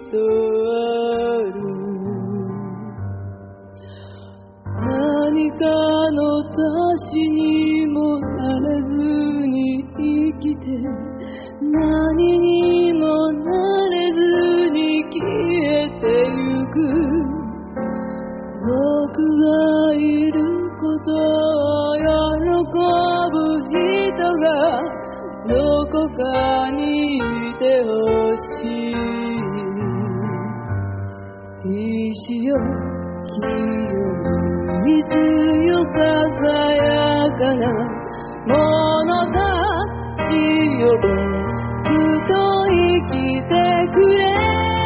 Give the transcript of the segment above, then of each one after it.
とある。何かの足しにもなれずに生きて、何にもなれずに消えてゆく。僕がいることを喜ぶ人がどこかにいてほしい。石よ清い水よささやかな者たちよ、僕と生きてくれ。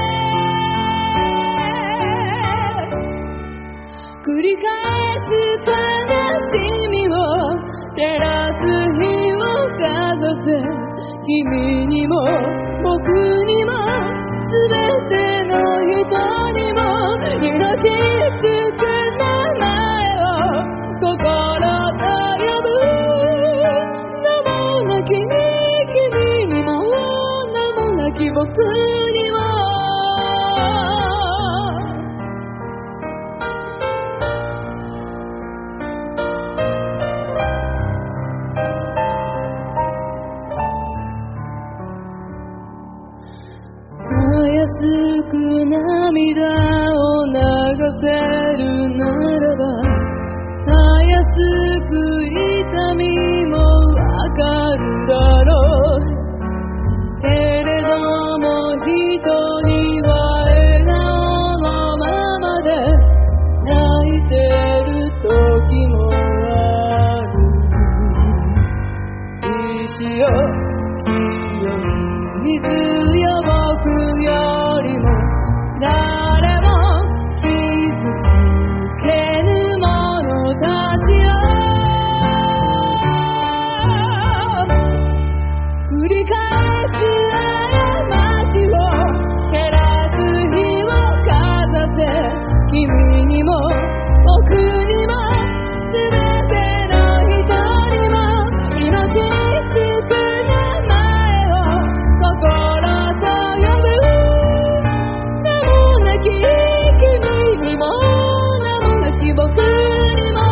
繰り返す悲しみを照らす日をかざせ、君にも僕にも全ての人にも命つく名前を心と呼ぶ。名もなき君にも名もなき僕にも。たやすく涙を流せるならば、たやすく痛みもわかるだろう。けれども人には笑顔のままで泣いてる時もある。石よ清い水よ、僕よりも誰も傷つけぬ者たちよ。繰り返す過ちを照らす日をかざせ、君にも僕にも全ての人にも命つく名前を心と呼ぶ。名もなき君にも名もなき僕にも。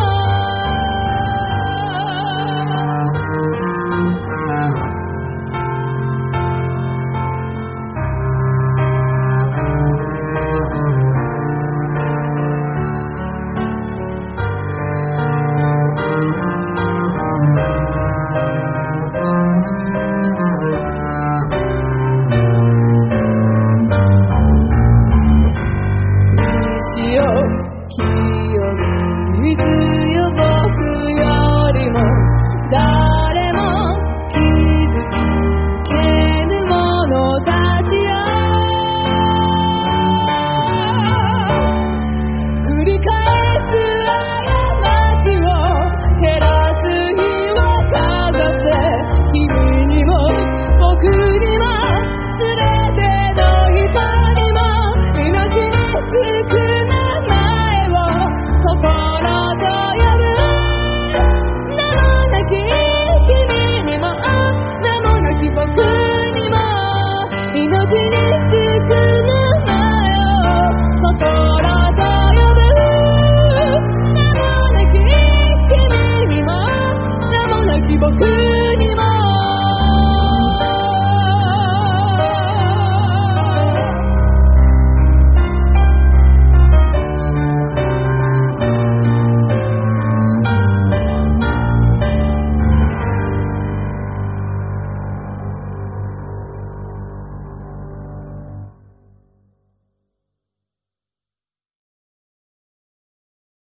石よ清